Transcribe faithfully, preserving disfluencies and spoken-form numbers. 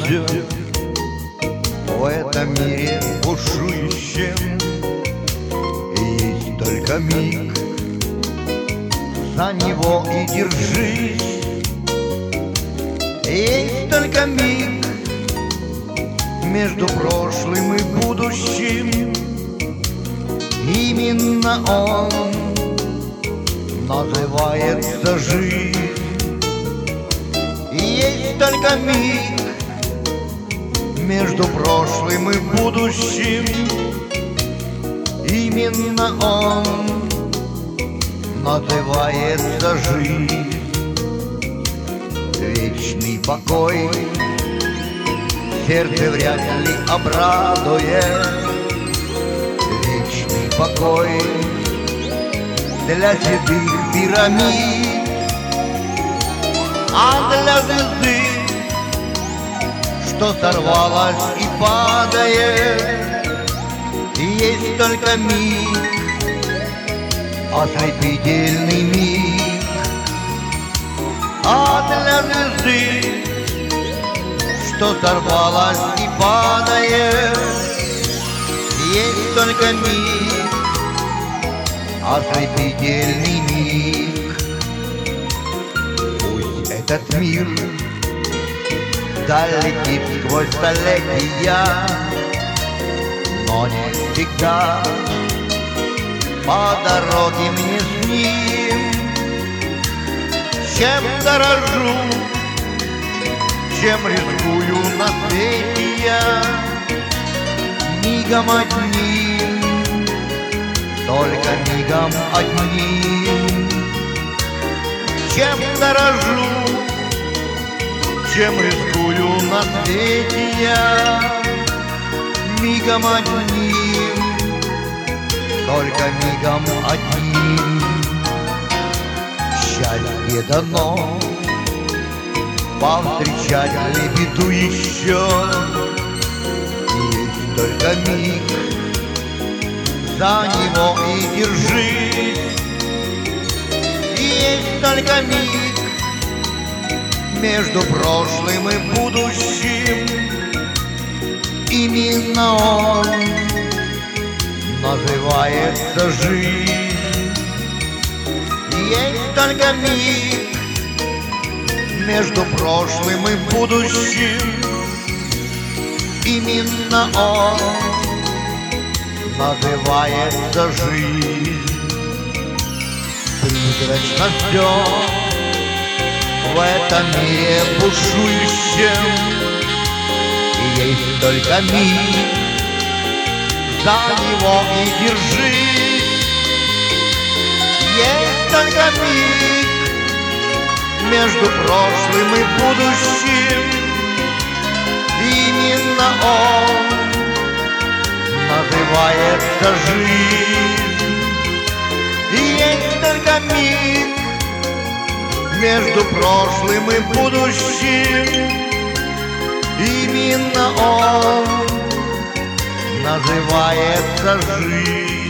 все в этом мире бушующем. Есть только миг, за него и держись. Есть только миг между прошлым и будущим. Именно он называется жизнь. Есть только миг между прошлым и будущим. Именно он называется жизнь. Вечный покой сердце вряд ли обрадует. Вечный покой для седых пирамид, а для звезды, что сорвалась и падает, есть только миг, ослепительный миг. А для звезды, что сорвалась и падает, есть только миг, ослепительный миг. Пусть этот мир долетит сквозь столетия, но не всегда по дороге мне с ним. Чем дорожу, чем рискую на свете я, мигом одним, только мигом одним. Чем дорожу, чем рискую на свете я, мигом одним, только мигом одним. Счастье дано повстречать лебеду еще. Есть только миг, за него и держись. Есть только миг между прошлым и будущим. Именно он называется жизнь. Есть только миг между прошлым и будущим. Именно он называется жизнь. Призрачно все в этом мире бушующем. И есть только миг, за него и держись. Есть только миг между прошлым и будущим. Именно он называется жизнь. И есть только миг между прошлым и будущим. Именно он называется жизнь.